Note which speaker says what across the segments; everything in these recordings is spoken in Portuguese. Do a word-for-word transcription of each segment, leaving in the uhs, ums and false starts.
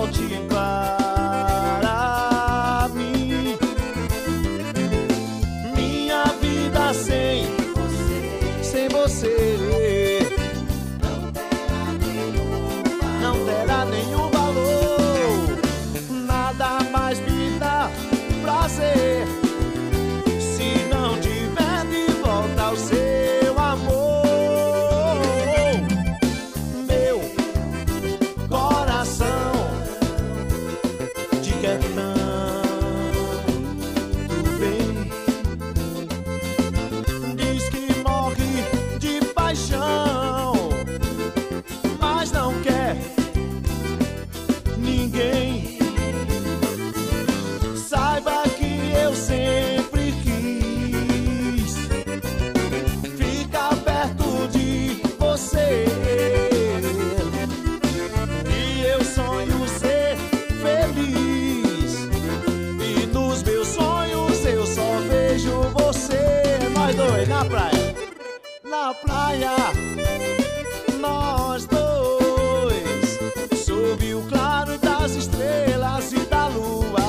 Speaker 1: volte para mim. Minha vida sem você, sem você não terá nenhum valor. Nada mais me dá prazer se não tiver de volta o seu amor. Meu coração te quer tanto bem, diz que morre de paixão, mas não quer ninguém. Saiba que eu sempre quis ficar perto de você, e eu sonho ser feliz, e nos meus sonhos eu só vejo você. Nós dois na praia, na praia, nós dois, sob o claro das estrelas e da lua.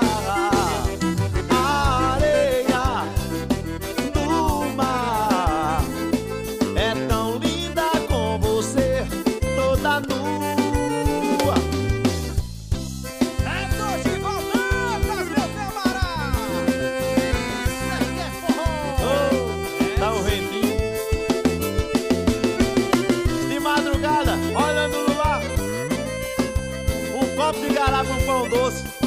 Speaker 1: A areia do mar é tão linda com você toda nua.
Speaker 2: É doce voltantas, meu camarada. Isso aqui é forró.
Speaker 1: Oh, dá um rentinho de madrugada, olhando no luar, um copo de garapa, um pão doce.